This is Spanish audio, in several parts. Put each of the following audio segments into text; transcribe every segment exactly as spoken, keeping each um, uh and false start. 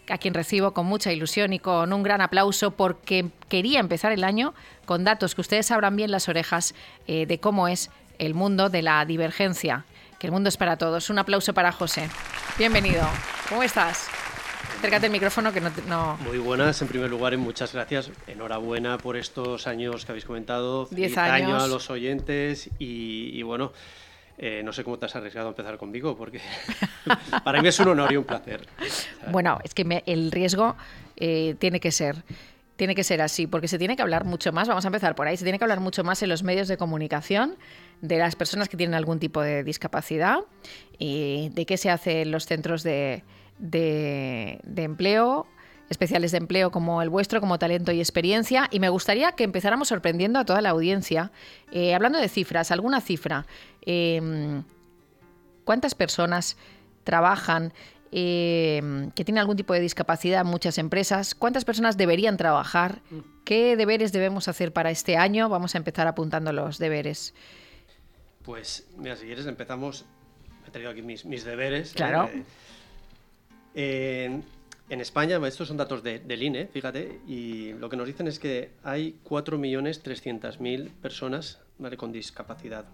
a quien recibo con mucha ilusión y con un gran aplauso porque quería empezar el año con datos que ustedes abran bien las orejas eh, de cómo es el mundo de la divergencia, que el mundo es para todos. Un aplauso para José. Bienvenido. ¿Cómo estás? Acércate el micrófono que no, no... Muy buenas, en primer lugar, y muchas gracias. Enhorabuena por estos años que habéis comentado. Diez Feliz años. año a los oyentes y, y bueno, eh, no sé cómo te has arriesgado a empezar conmigo, porque para mí es un honor y un placer. ¿Sabes? Bueno, es que me, el riesgo eh, tiene que ser... Tiene que ser así, porque se tiene que hablar mucho más, vamos a empezar por ahí, se tiene que hablar mucho más en los medios de comunicación de las personas que tienen algún tipo de discapacidad y de qué se hace en los centros de, de, de empleo, especiales de empleo como el vuestro, como Talento y Experiencia. Y me gustaría que empezáramos sorprendiendo a toda la audiencia, eh, hablando de cifras, alguna cifra. Eh, ¿Cuántas personas trabajan Eh, que tiene algún tipo de discapacidad en muchas empresas? ¿Cuántas personas deberían trabajar? ¿Qué deberes debemos hacer para este año? Vamos a empezar apuntando los deberes. Pues, mira, si quieres empezamos. Me he traído aquí mis, mis deberes. Claro. Eh, eh, en, en España, estos son datos de, del I N E, fíjate, y lo que nos dicen es que hay cuatro millones trescientas mil personas, ¿vale?, con discapacidad.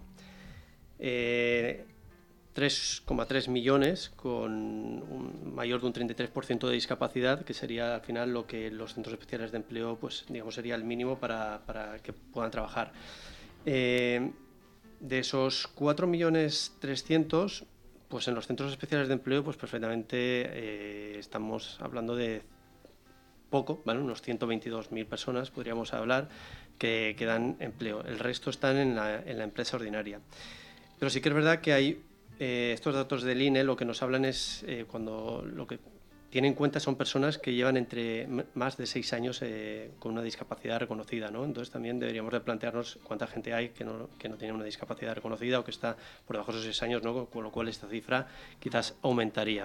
Eh, tres coma tres millones con un mayor de un treinta y tres por ciento de discapacidad, que sería al final lo que los centros especiales de empleo, pues digamos, sería el mínimo para, para que puedan trabajar. Eh, de esos cuatro millones trescientos mil, pues en los centros especiales de empleo, pues perfectamente eh, estamos hablando de poco, ¿vale? Unos ciento veintidós mil personas, podríamos hablar, que, que dan empleo. El resto están en la, en la empresa ordinaria. Pero sí que es verdad que hay Eh, estos datos del I N E lo que nos hablan es eh, cuando lo que tienen en cuenta son personas que llevan entre m- más de seis años eh, con una discapacidad reconocida, ¿no? Entonces también deberíamos de plantearnos cuánta gente hay que no, que no tiene una discapacidad reconocida o que está por debajo de esos seis años, ¿no? Con lo cual esta cifra quizás aumentaría.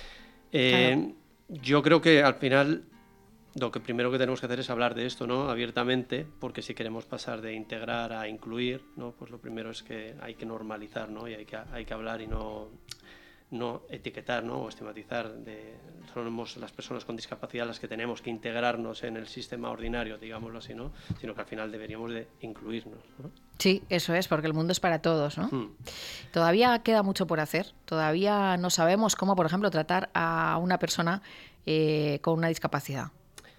Eh, claro. Yo creo que al final lo que primero que tenemos que hacer es hablar de esto, ¿no?, abiertamente, porque si queremos pasar de integrar a incluir, ¿no?, pues lo primero es que hay que normalizar, ¿no?, y hay que, hay que hablar y no, no etiquetar, ¿no?, o estigmatizar. De, somos las personas con discapacidad las que tenemos que integrarnos en el sistema ordinario, digámoslo así, ¿no?, sino que al final deberíamos de incluirnos, ¿no? Sí, eso es, porque el mundo es para todos, ¿no? Hmm. Todavía queda mucho por hacer, todavía no sabemos cómo, por ejemplo, tratar a una persona eh, con una discapacidad.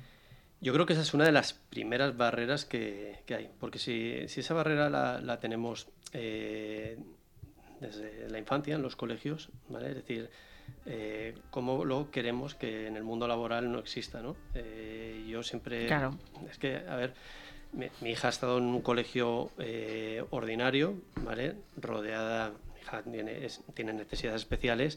Yo creo que esa es una de las primeras barreras que, que hay, porque si, si esa barrera la, la tenemos eh, desde la infancia en los colegios, ¿vale? Es decir, eh, cómo lo queremos que en el mundo laboral no exista, ¿no? Eh, yo siempre... Claro. Es que, a ver, mi, mi hija ha estado en un colegio eh, ordinario, ¿vale?, rodeada... Mi hija tiene, es, tiene necesidades especiales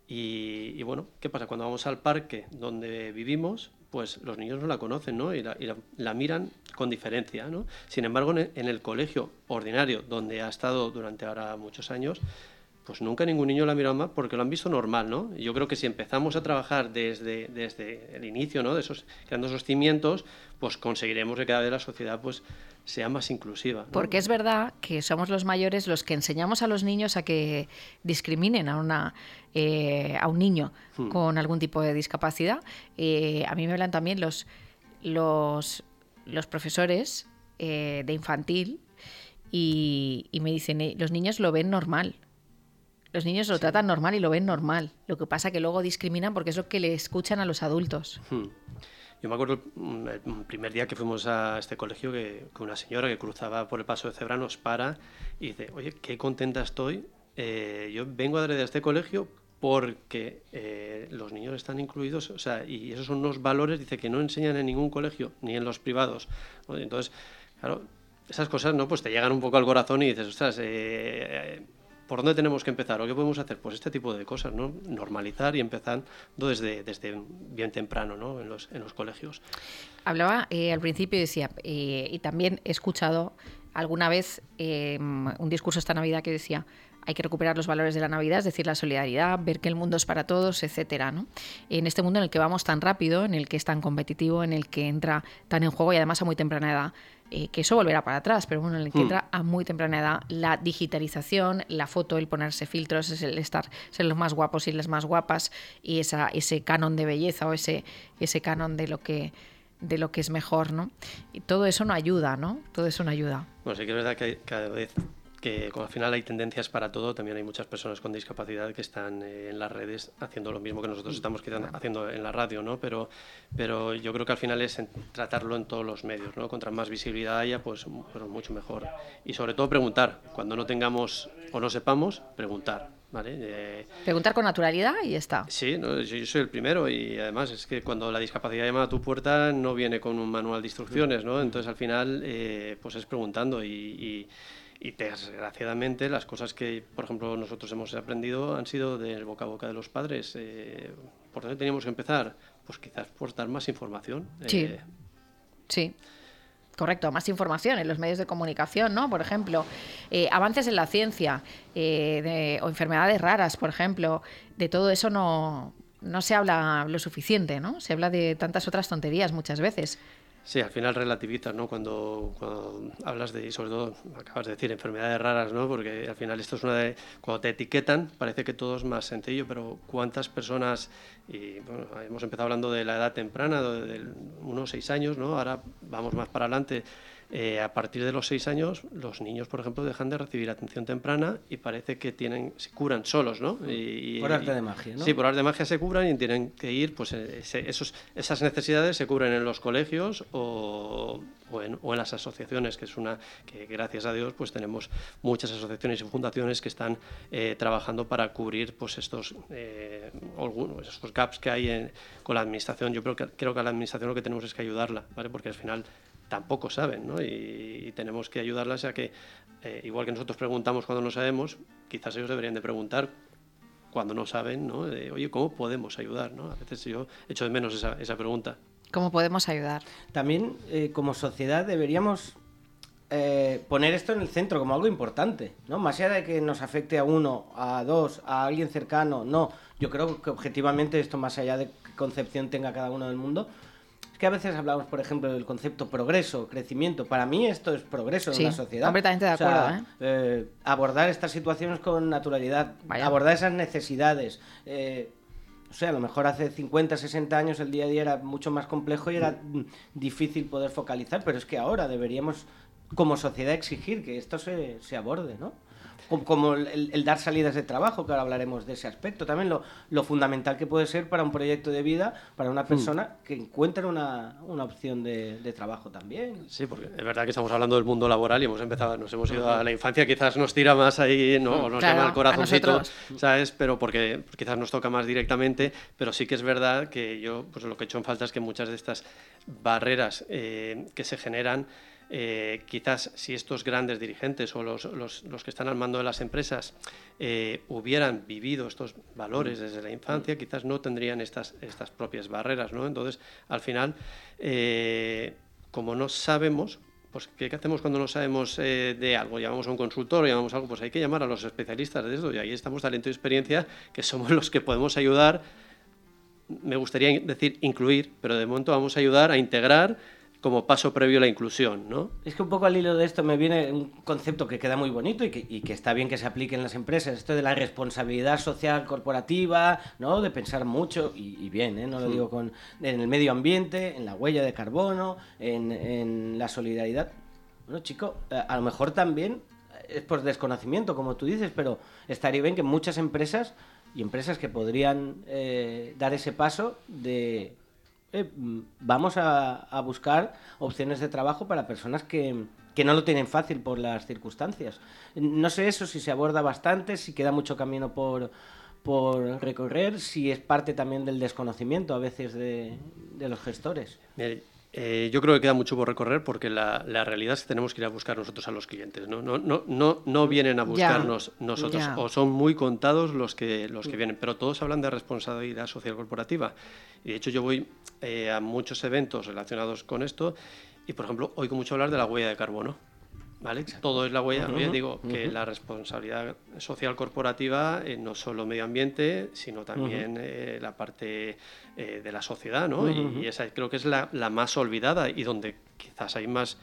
y, y, bueno, ¿qué pasa? Cuando vamos al parque donde vivimos, pues los niños no la conocen, ¿no?, y la, y la, la miran con diferencia, ¿no? Sin embargo, en el, en el colegio ordinario, donde ha estado durante ahora muchos años, pues nunca ningún niño la ha mirado más porque lo han visto normal, ¿no? Y yo creo que si empezamos a trabajar desde, desde el inicio, ¿no?, de esos, creando esos cimientos, pues conseguiremos que cada vez la sociedad pues sea más inclusiva, ¿no? Porque es verdad que somos los mayores los que enseñamos a los niños a que discriminen a una eh, a un niño hmm. con algún tipo de discapacidad. Eh, a mí me hablan también los los, los profesores eh, de infantil y, y me dicen, eh, los niños lo ven normal. Los niños lo sí. tratan normal y lo ven normal. Lo que pasa que luego discriminan porque es lo que le escuchan a los adultos. Hmm. Yo me acuerdo el primer día que fuimos a este colegio que, que una señora que cruzaba por el paso de cebra nos para y dice, oye, qué contenta estoy, eh, yo vengo a este colegio porque eh, los niños están incluidos, o sea, y esos son unos valores, dice, que no enseñan en ningún colegio, ni en los privados, ¿no? Entonces, claro, esas cosas, ¿no?, pues te llegan un poco al corazón y dices, ostras, eh, eh, ¿por dónde tenemos que empezar? ¿O qué podemos hacer? Pues este tipo de cosas, ¿no? Normalizar y empezando desde, desde bien temprano, ¿no?, en los, en los colegios. Hablaba eh, al principio y decía, eh, y también he escuchado alguna vez eh, un discurso esta Navidad que decía, hay que recuperar los valores de la Navidad, es decir, la solidaridad, ver que el mundo es para todos, etcétera, ¿no? En este mundo en el que vamos tan rápido, en el que es tan competitivo, en el que entra tan en juego y además a muy temprana edad eh, que eso volverá para atrás, pero bueno, en el que Mm. entra a muy temprana edad la digitalización, la foto, el ponerse filtros, es el estar, ser los más guapos y las más guapas, y esa, ese canon de belleza o ese, ese canon de lo que de lo que es mejor, ¿no? Y todo eso no ayuda, ¿no? Todo eso no ayuda. Bueno, sí que es verdad que hay- cada vez que como al final hay tendencias para todo, también hay muchas personas con discapacidad que están eh, en las redes haciendo lo mismo que nosotros estamos quizás haciendo en la radio, ¿no? Pero, pero yo creo que al final es en tratarlo en todos los medios, ¿no? Contra más visibilidad haya, pues, pues mucho mejor. Y sobre todo preguntar, cuando no tengamos o no sepamos, preguntar, ¿vale? Eh, Preguntar con naturalidad y ya está. Sí, no, yo, yo soy el primero y además es que cuando la discapacidad llama a tu puerta no viene con un manual de instrucciones, ¿no? Entonces al final eh, pues es preguntando y, y, y desgraciadamente las cosas que, por ejemplo, nosotros hemos aprendido han sido del boca a boca de los padres. Eh, ¿Por dónde teníamos que empezar? Pues quizás por dar más información. Sí, Eh, sí. Correcto, más información en los medios de comunicación, ¿no? Por ejemplo, eh, avances en la ciencia eh, de, o enfermedades raras, por ejemplo, de todo eso no, no se habla lo suficiente, ¿no? Se habla de tantas otras tonterías muchas veces. Sí, al final relativizas, ¿no? Cuando, cuando hablas de, y sobre todo, acabas de decir, enfermedades raras, ¿no? Porque al final esto es una de... Cuando te etiquetan parece que todo es más sencillo, pero ¿cuántas personas... Y bueno, hemos empezado hablando de la edad temprana, de, de unos seis años, ¿no? Ahora vamos más para adelante. Eh, a partir de los seis años, los niños, por ejemplo, dejan de recibir atención temprana y parece que tienen, se curan solos, ¿no? Y, por arte de magia, ¿no? Sí, por arte de magia se curan y tienen que ir, pues ese, esos, esas necesidades se cubren en los colegios o, o, en, o en las asociaciones, que es una que gracias a Dios pues tenemos muchas asociaciones y fundaciones que están eh, trabajando para cubrir pues estos, eh, algunos, estos gaps que hay en, con la administración. Yo creo que, creo que a la administración lo que tenemos es que ayudarla, ¿vale? Porque al final tampoco saben, ¿no? Y, y tenemos que ayudarlas a que, eh, igual que nosotros preguntamos cuando no sabemos, quizás ellos deberían de preguntar cuando no saben, ¿no? De, oye, ¿cómo podemos ayudar? ¿no? A veces yo echo de menos esa, esa pregunta. ¿Cómo podemos ayudar? También, eh, como sociedad, deberíamos eh, poner esto en el centro como algo importante, ¿no? Más allá de que nos afecte a uno, a dos, a alguien cercano, no. Yo creo que objetivamente esto, más allá de qué concepción tenga cada uno del mundo, es que a veces hablamos, por ejemplo, del concepto progreso, crecimiento. Para mí esto es progreso en Sí, una sociedad. completamente de acuerdo, O sea, ¿eh? eh, abordar estas situaciones con naturalidad, Vaya. abordar esas necesidades. Eh, o sea, a lo mejor hace cincuenta, sesenta años el día a día era mucho más complejo y era mm, difícil poder focalizar, pero es que ahora deberíamos, como sociedad, exigir que esto se, se aborde, ¿no? Como, como el, el dar salidas de trabajo, que ahora hablaremos de ese aspecto. También lo, lo fundamental que puede ser para un proyecto de vida, para una persona mm. que encuentre una, una opción de, de trabajo también. Sí, porque es verdad que estamos hablando del mundo laboral y hemos empezado, nos hemos ido a la infancia, quizás nos tira más ahí, ¿no? O nos Claro, llama el corazoncito, a ¿sabes? Pero porque quizás nos toca más directamente, pero sí que es verdad que yo, pues lo que he hecho en falta es que muchas de estas barreras eh, que se generan, Eh, quizás si estos grandes dirigentes o los, los, los que están al mando de las empresas eh, hubieran vivido estos valores desde la infancia, quizás no tendrían estas, estas propias barreras, ¿no? Entonces, al final, eh, como no sabemos, pues ¿qué, qué hacemos cuando no sabemos eh, de algo? Llamamos a un consultor, llamamos a algo, pues hay que llamar a los especialistas de esto, y ahí estamos talento y experiencia, que somos los que podemos ayudar, me gustaría decir incluir, pero de momento vamos a ayudar a integrar como paso previo a la inclusión, ¿no? Es que un poco al hilo de esto me viene un concepto que queda muy bonito y que, y que está bien que se aplique en las empresas, esto de la responsabilidad social corporativa, ¿no? De pensar mucho, y, y bien, ¿eh? No lo digo con en el medio ambiente, en la huella de carbono, en, en la solidaridad. Bueno, chico, a lo mejor también es por desconocimiento, como tú dices, pero estaría bien que muchas empresas, y empresas que podrían eh, dar ese paso de... Eh, vamos a, a buscar opciones de trabajo para personas que, que no lo tienen fácil por las circunstancias. No sé eso, si se aborda bastante, si queda mucho camino por, por recorrer, si es parte también del desconocimiento a veces de, de los gestores. Mira, eh, yo creo que queda mucho por recorrer porque la, la realidad es que tenemos que ir a buscar nosotros a los clientes, no, no, no, no, no vienen a buscarnos ya, nosotros, ya. O son muy contados los que, los que vienen, pero todos hablan de responsabilidad social corporativa. Y de hecho yo voy eh, a muchos eventos relacionados con esto y, por ejemplo, oigo mucho hablar de la huella de carbono. ¿Vale? Todo es la huella. Uh-huh, Yo digo uh-huh. que la responsabilidad social corporativa eh, no solo medio ambiente, sino también uh-huh. eh, la parte eh, de la sociedad, ¿no? Uh-huh. Y, y esa creo que es la, la más olvidada y donde quizás hay más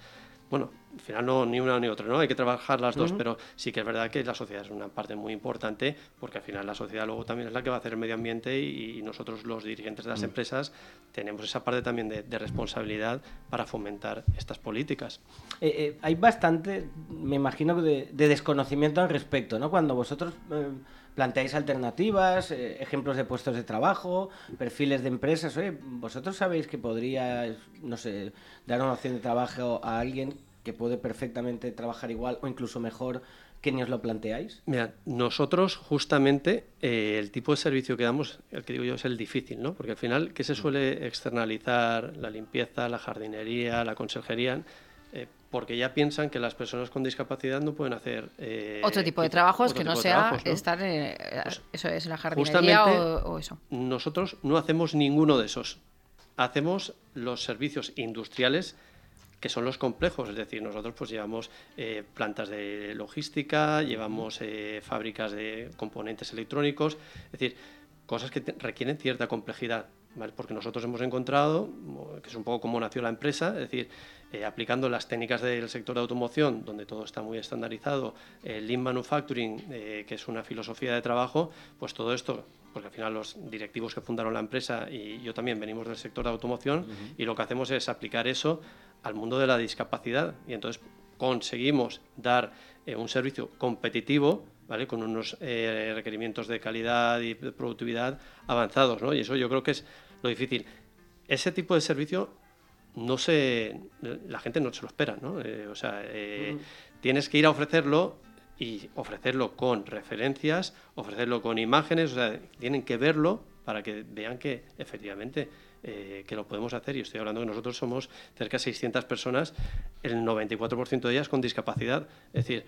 bueno, al final no ni una ni otra, ¿no? Hay que trabajar las dos, Uh-huh. pero sí que es verdad que la sociedad es una parte muy importante, porque al final la sociedad luego también es la que va a hacer el medio ambiente y, y nosotros los dirigentes de las uh-huh. empresas tenemos esa parte también de, de responsabilidad para fomentar estas políticas. Eh, eh, hay bastante, me imagino, de, de desconocimiento al respecto, ¿no? Cuando vosotros eh, planteáis alternativas, eh, ejemplos de puestos de trabajo, perfiles de empresas, oye, vosotros sabéis que podría, no sé, dar una opción de trabajo a alguien que puede perfectamente trabajar igual o incluso mejor que ni os lo planteáis. Mira, nosotros justamente eh, el tipo de servicio que damos, el que digo yo, es el difícil, ¿no? Porque al final, ¿qué se suele externalizar? La limpieza, la jardinería, la conserjería, eh, porque ya piensan que las personas con discapacidad no pueden hacer... Eh, otro tipo de trabajos que no sea trabajos, ¿no? estar, eh, pues, eso es, la jardinería o, o eso. Nosotros no hacemos ninguno de esos. Hacemos los servicios industriales, que son los complejos, es decir, nosotros pues llevamos eh, plantas de logística, llevamos eh, fábricas de componentes electrónicos, es decir, cosas que te, requieren cierta complejidad, ¿vale? Porque nosotros hemos encontrado, que es un poco como nació la empresa, es decir, eh, aplicando las técnicas del sector de automoción, donde todo está muy estandarizado, el Lean Manufacturing, eh, que es una filosofía de trabajo, pues todo esto, porque al final los directivos que fundaron la empresa y yo también venimos del sector de automoción, uh-huh. y lo que hacemos es aplicar eso al mundo de la discapacidad y entonces conseguimos dar eh, un servicio competitivo, ¿vale? Con unos eh, requerimientos de calidad y de productividad avanzados, ¿no? Y eso yo creo que es lo difícil. Ese tipo de servicio no se, la gente no se lo espera, ¿no? Eh, o sea, eh, mm. tienes que ir a ofrecerlo y ofrecerlo con referencias, ofrecerlo con imágenes, o sea, tienen que verlo para que vean que efectivamente eh, que lo podemos hacer. Y estoy hablando que nosotros somos cerca de seiscientas personas, el noventa y cuatro por ciento de ellas con discapacidad. Es decir,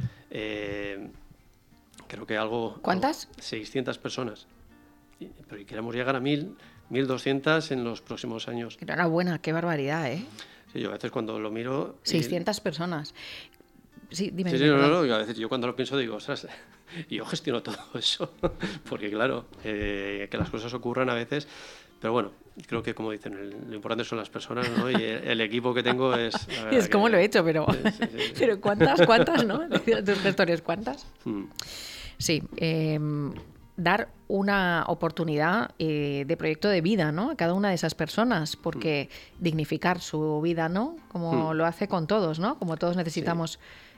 eh, creo que algo... ¿Cuántas? Algo, seiscientas personas. Y, pero y queremos llegar a mil, mil doscientas en los próximos años. Enhorabuena, qué barbaridad, ¿eh? Sí, yo a veces cuando lo miro... seiscientas y... personas. Sí, dime. Sí, sí, dime, no, no, no, a veces yo cuando lo pienso digo, ostras, yo gestiono todo eso, porque claro, eh, que las cosas ocurran a veces, pero bueno, creo que como dicen, el, lo importante son las personas, ¿no? Y el, el equipo que tengo es... Es como que, lo he hecho, pero... Sí, sí, sí. Pero ¿cuántas, cuántas, no? Tus gestores, ¿cuántas? Hmm. Sí, eh, dar una oportunidad eh, de proyecto de vida, ¿no? A cada una de esas personas, porque hmm. dignificar su vida, ¿no? Como hmm. lo hace con todos, ¿no? Como todos necesitamos... Sí.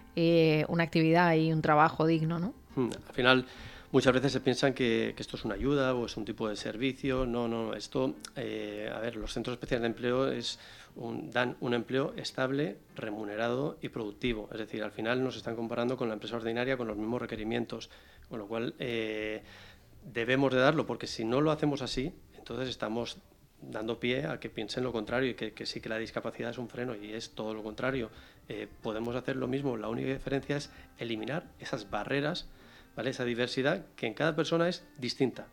Eh, una actividad y un trabajo digno, ¿no? Al final, muchas veces se piensan que, que esto es una ayuda o es un tipo de servicio. No, no, esto, eh, a ver, los centros especiales de empleo es un, dan un empleo estable, remunerado y productivo. Es decir, al final nos están comparando con la empresa ordinaria con los mismos requerimientos, con lo cual eh, debemos de darlo, porque si no lo hacemos así, entonces estamos dando pie a que piensen lo contrario y que, que sí que la discapacidad es un freno, y es todo lo contrario. Eh, podemos hacer lo mismo, la única diferencia es eliminar esas barreras, ¿vale? Esa diversidad que en cada persona es distinta.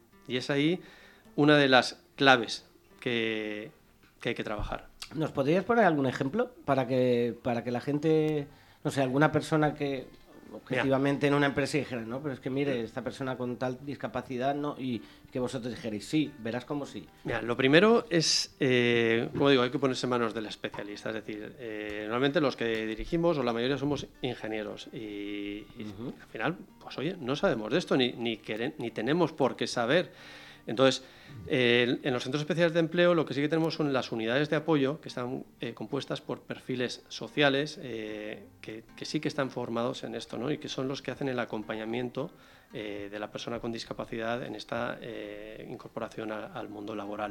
Y es ahí una de las claves que, que hay que trabajar. ¿Nos podrías poner algún ejemplo para que, para que la gente, no sé, alguna persona que objetivamente Mira. en una empresa dijera, no, pero es que mire, esta persona con tal discapacidad, no, y que vosotros dijerais, sí, verás como sí? Mira, lo primero es, eh, como digo, hay que ponerse en manos del especialista, es decir, eh, normalmente los que dirigimos o la mayoría somos ingenieros y, y uh-huh. al final, pues oye, no sabemos de esto ni, ni, queren, ni tenemos por qué saber. Entonces, eh, en los centros especiales de empleo lo que sí que tenemos son las unidades de apoyo que están eh, compuestas por perfiles sociales eh, que, que sí que están formados en esto, ¿no? Y que son los que hacen el acompañamiento eh, de la persona con discapacidad en esta eh, incorporación a, al mundo laboral.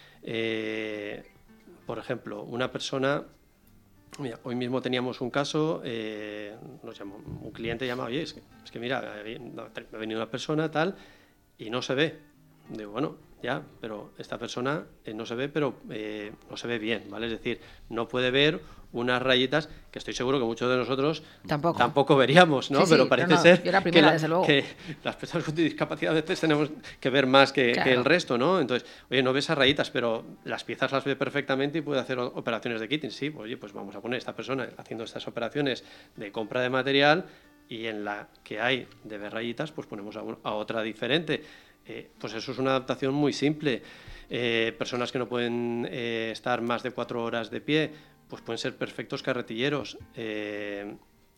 Eh, por ejemplo, una persona... Mira, hoy mismo teníamos un caso, eh, nos llamó, un cliente llamaba, oye, es que, es que mira, ha venido una persona tal y no se ve. Digo, bueno, ya, pero esta persona eh, no se ve, pero eh, no se ve bien, ¿vale? Es decir, no puede ver unas rayitas que estoy seguro que muchos de nosotros tampoco, tampoco veríamos, ¿no? Sí, sí, pero parece no, no, ser yo la primera, que, la, desde luego. que las personas con discapacidad a veces tenemos que ver más que, claro. que el resto, ¿no? Entonces, oye, no ves esas rayitas, pero las piezas las ve perfectamente y puede hacer operaciones de kitting. Sí, oye, pues vamos a poner a esta persona haciendo estas operaciones de compra de material y en la que hay de ver rayitas, pues ponemos a, un, a otra diferente. Eh, pues eso es una adaptación muy simple. Eh, personas que no pueden eh, estar más de cuatro horas de pie, pues pueden ser perfectos carretilleros. Eh,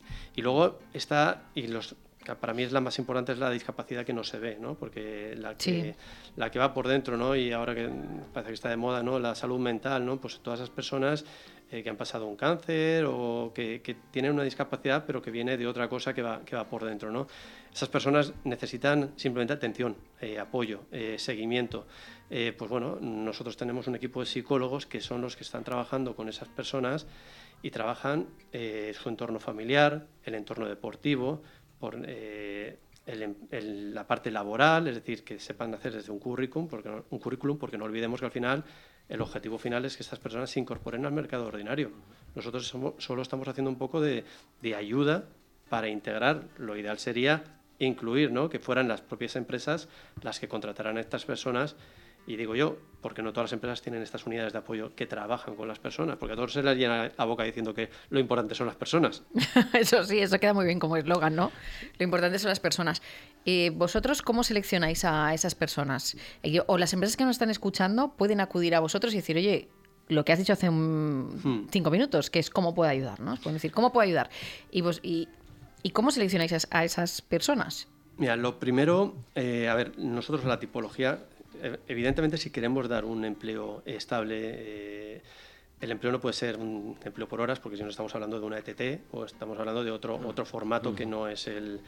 y luego está, y los, para mí es la más importante, es la discapacidad que no se ve, ¿no? Porque la que, sí. la que va por dentro, ¿no? Y ahora que parece que está de moda, ¿no? La salud mental, ¿no? Pues todas esas personas eh, que han pasado un cáncer o que, que tienen una discapacidad pero que viene de otra cosa que va, que va por dentro, ¿no? Esas personas necesitan simplemente atención, eh, apoyo, eh, seguimiento. Eh, pues bueno, nosotros tenemos un equipo de psicólogos que son los que están trabajando con esas personas y trabajan eh, su entorno familiar, el entorno deportivo, por eh, el, el, la parte laboral, es decir, que sepan hacer desde un currículum, porque no, un currículum, porque no olvidemos que al final el objetivo final es que estas personas se incorporen al mercado ordinario. Nosotros somos, solo estamos haciendo un poco de, de ayuda para integrar. Lo ideal sería incluir, ¿no? Que fueran las propias empresas las que contrataran a estas personas. Y digo yo, porque no todas las empresas tienen estas unidades de apoyo que trabajan con las personas, porque a todos se les llena la boca diciendo que lo importante son las personas. Eso sí, eso queda muy bien como eslogan, ¿no? Lo importante son las personas. Eh, ¿Vosotros cómo seleccionáis a esas personas? O las empresas que nos están escuchando pueden acudir a vosotros y decir, oye, lo que has dicho hace un, hmm. cinco minutos, que es cómo puedo ayudar, ¿no? Pueden decir, ¿cómo puedo ayudar? Y, vos, y, ¿y cómo seleccionáis a esas personas? Mira, lo primero, eh, a ver, nosotros la tipología... Evidentemente, si queremos dar un empleo estable, eh, el empleo no puede ser un empleo por horas, porque si no estamos hablando de una E T T o estamos hablando de otro, otro formato que no es el...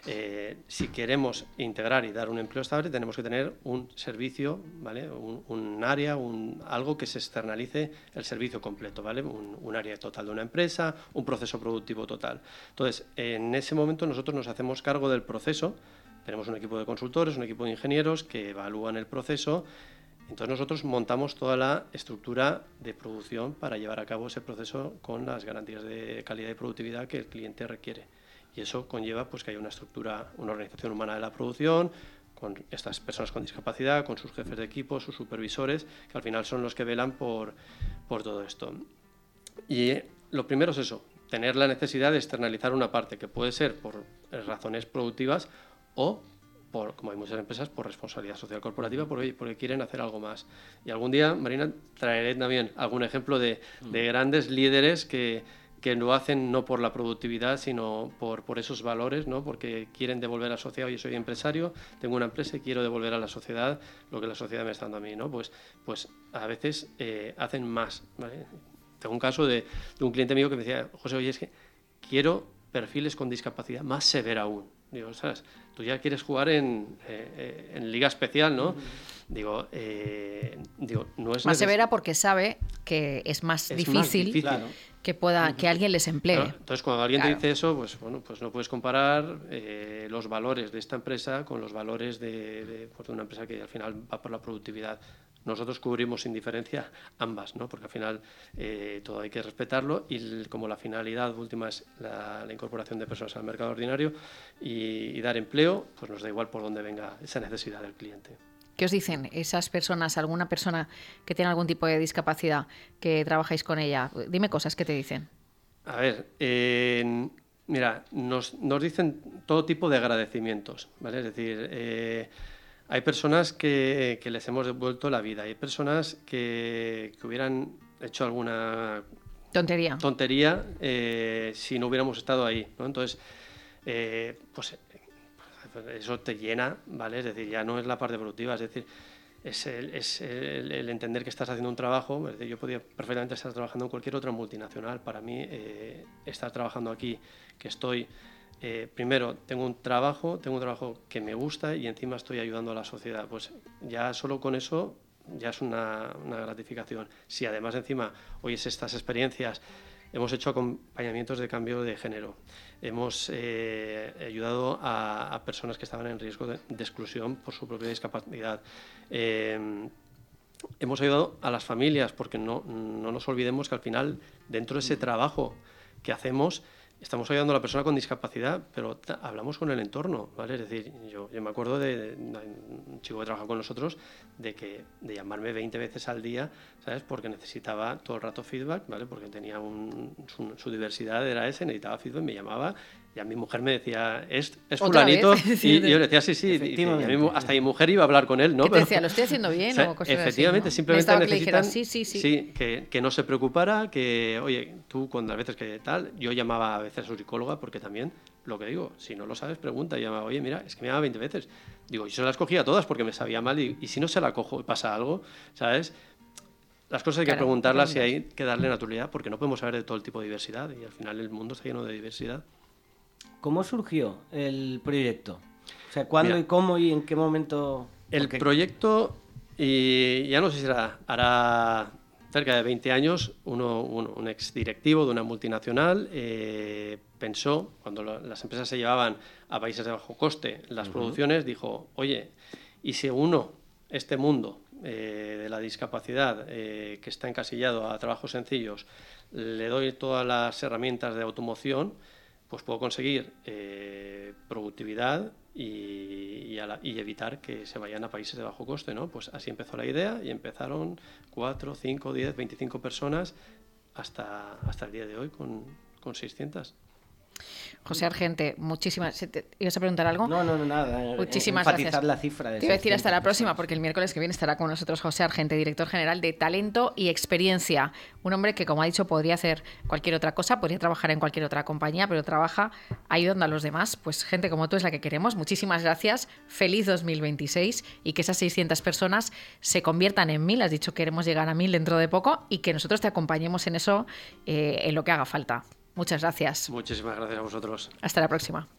Eh, si queremos integrar y dar un empleo estable, tenemos que tener un servicio, ¿vale? Un, un área, un, algo que se externalice el servicio completo, ¿vale? Un, un área total de una empresa, un proceso productivo total. Entonces, en ese momento nosotros nos hacemos cargo del proceso. Tenemos un equipo de consultores, un equipo de ingenieros que evalúan el proceso. Entonces nosotros montamos toda la estructura de producción para llevar a cabo ese proceso con las garantías de calidad y productividad que el cliente requiere. Y eso conlleva pues, que haya una estructura, una organización humana de la producción, con estas personas con discapacidad, con sus jefes de equipo, sus supervisores, que al final son los que velan por, por todo esto. Y lo primero es eso, tener la necesidad de externalizar una parte, que puede ser por razones productivas o, por, como hay muchas empresas, por responsabilidad social corporativa, porque, porque quieren hacer algo más. Y algún día, Marina, traeré también algún ejemplo de, de grandes líderes que, que lo hacen no por la productividad, sino por, por esos valores, ¿no? Porque quieren devolver a la sociedad. Yo soy empresario, tengo una empresa y quiero devolver a la sociedad lo que la sociedad me está dando a mí, ¿no? Pues, pues a veces eh, hacen más, ¿vale? Tengo un caso de, de un cliente mío que me decía, José, oye, es que quiero perfiles con discapacidad más severa aún. Digo, ¿sabes? Tú ya quieres jugar en, eh, en Liga Especial, ¿no? Uh-huh. Digo, eh, digo, no es más neces- severa porque sabe que es más es difícil, más difícil. Claro. que pueda uh-huh. que alguien les emplee. Claro, entonces, cuando alguien claro. te dice eso, pues bueno, pues no puedes comparar eh, los valores de esta empresa con los valores de, de, pues, de una empresa que al final va por la productividad. Nosotros cubrimos sin diferencia ambas, ¿no? Porque al final eh, todo hay que respetarlo y el, como la finalidad última es la, la incorporación de personas al mercado ordinario y, y dar empleo, pues nos da igual por dónde venga esa necesidad del cliente. ¿Qué os dicen esas personas, alguna persona que tiene algún tipo de discapacidad, que trabajáis con ella? Dime cosas que te dicen. A ver, eh, mira, nos, nos dicen todo tipo de agradecimientos, ¿vale? Es decir, eh, hay personas que, que les hemos devuelto la vida, hay personas que, que hubieran hecho alguna tontería, tontería eh, si no hubiéramos estado ahí, ¿no? Entonces, eh, pues eso te llena, ¿vale? Es decir, ya no es la parte productiva, es decir, es el, es el, el entender que estás haciendo un trabajo. Es decir, yo podría perfectamente estar trabajando en cualquier otra multinacional. Para mí, eh, estar trabajando aquí, que estoy... Eh, primero, tengo un trabajo, tengo un trabajo que me gusta y encima estoy ayudando a la sociedad. Pues ya solo con eso ya es una, una gratificación. Si además encima oyes estas experiencias, hemos hecho acompañamientos de cambio de género, hemos eh, ayudado a, a personas que estaban en riesgo de, de exclusión por su propia discapacidad. Eh, hemos ayudado a las familias, porque no, no nos olvidemos que al final, dentro de ese trabajo que hacemos, estamos ayudando a la persona con discapacidad, pero ta, hablamos con el entorno, ¿vale? Es decir, yo, yo me acuerdo de, de, de un chico que trabaja con nosotros, de que de llamarme veinte veces al día, ¿sabes? Porque necesitaba todo el rato feedback, ¿vale? Porque tenía un, su, su diversidad era ese, necesitaba feedback, me llamaba Y a mi mujer me decía, es, es ¿Otra fulanito, vez? y, y yo le decía, sí, sí, y, y a mí, hasta mi mujer iba a hablar con él, ¿no? ¿Qué te Pero, decía? ¿Lo estoy haciendo bien? o sea, o cosas efectivamente, así, ¿no? simplemente Necesitaba que le necesitan dijeras, sí, sí, sí. sí, que, que no se preocupara, que, oye, tú cuando a veces que tal, yo llamaba a veces a su psicóloga, porque también, lo que digo, si no lo sabes, pregunta, y llamaba, oye, mira, es que me llama veinte veces. Digo, yo se las cogía todas porque me sabía mal, y, y si no se la cojo y pasa algo, ¿sabes? Las cosas hay que Claro, preguntarlas y preguntas. hay que darle naturalidad, porque no podemos saber de todo el tipo de diversidad, y al final el mundo está lleno de diversidad. ¿Cómo surgió el proyecto? O sea, ¿cuándo Mira, y cómo y en qué momento? El Porque... proyecto, y ya no sé si será, hará cerca de veinte años, uno, un, un exdirectivo de una multinacional eh, pensó, cuando lo, las empresas se llevaban a países de bajo coste las uh-huh. producciones, dijo, oye, ¿y si uno, este mundo eh, de la discapacidad eh, que está encasillado a trabajos sencillos, le doy todas las herramientas de automoción, pues puedo conseguir eh, productividad y, y, a la, y evitar que se vayan a países de bajo coste, ¿no? Pues así empezó la idea y empezaron cuatro, cinco, diez, veinticinco personas hasta, hasta el día de hoy con, con seiscientas. José Argente, muchísimas... ¿Ibas a preguntar algo? No, no, no, nada. Muchísimas enfatizar gracias. la cifra de Te iba a decir hasta la próxima, personas. porque el miércoles que viene estará con nosotros José Argente, director general de Talento y Experiencia. Un hombre que, como ha dicho, podría hacer cualquier otra cosa, podría trabajar en cualquier otra compañía, pero trabaja ayudando a los demás. Pues gente como tú es la que queremos. Muchísimas gracias. Feliz dos mil veintiséis y que esas seiscientas personas se conviertan en mil. Has dicho que queremos llegar a mil dentro de poco y que nosotros te acompañemos en eso, eh, en lo que haga falta. Muchas gracias. Muchísimas gracias a vosotros. Hasta la próxima.